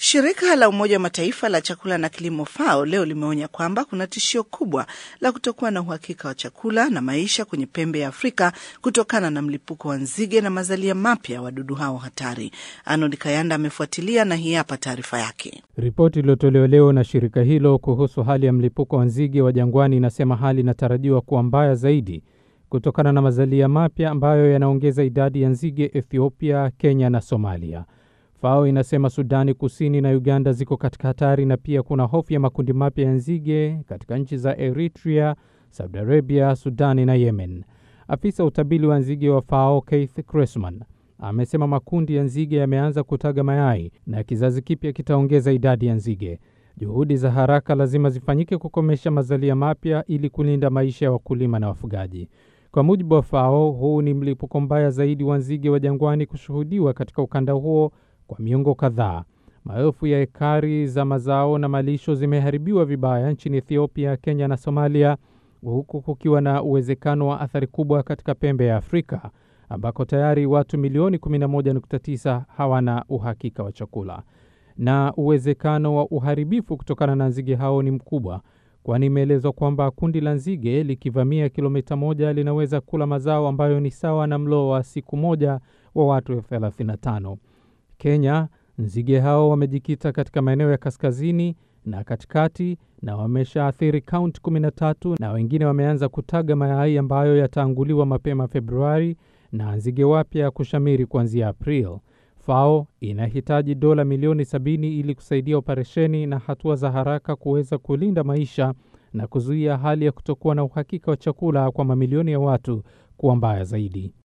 Shirika la Umoja wa Mataifa la chakula na kilimo FAO leo limeonya kwamba kuna tishio kubwa la kutokuwa na uhakika wa chakula na maisha kwenye pembe ya Afrika kutokana na mlipuko wa nzige na mazalia mapya ya wadudu hao hatari. Arnold Kayanda amefuatilia na hii hapa taarifa yake. Ripoti iliyotolewa leo na shirika hilo kuhusu hali ya mlipuko wa nzige wa jangwani inasema hali inatarajiwa kuwa mbaya zaidi kutokana na mazalia mapya ambayo yanaongeza idadi ya nzige Ethiopia, Kenya na Somalia. FAO inasema Sudani Kusini na Uganda ziko katika hatari na pia kuna hofu ya makundi mapya ya nzige katika nchi za Eritrea, Saudi Arabia, Sudani na Yemen. Afisa utabiri wa nzige wa FAO Keith Cressman amesema makundi ya nzige yameanza kutaga mayai na kizazi kipya kitaongeza idadi ya nzige. Juhudi za haraka lazima zifanyike kukomesha mazalia mapya ili kulinda maisha ya wakulima na wafugaji. Kwa mujibu wa FAO, huu ni mlipuko mbaya zaidi wa nzige wa jangwani kushuhudiwa katika ukanda huo kwa miongo kadhaa. Maelfu ya ekari za mazao na malisho zimeharibiwa vibaya nchini Ethiopia, Kenya na Somalia, huku kukiwa na uwezekano wa athari kubwa katika pembe ya Afrika ambako tayari watu milioni 11.9 hawana uhakika wa chakula. Na uwezekano wa uharibifu kutokana na nzige hao ni mkubwa, kwani imeelezwa kwamba kundi la nzige likivamia kilomita 1 linaweza kula mazao ambayo ni sawa na mlo wa siku moja wa watu 35. Kenya, nzige hao wamejikita katika maeneo ya kaskazini na katikati na wameshaathiri kaunti 13 na wengine wameanza kutaga mayai ambayo yataanguliwa mapema Februari na nzige wapya kushamiri kuanzia April. FAO inahitaji dola milioni 70 ili kusaidia operesheni na hatua za haraka kuweza kulinda maisha na kuzuia hali ya kutokuwa na uhakika wa chakula kwa mamilioni ya watu kuwa mbaya zaidi.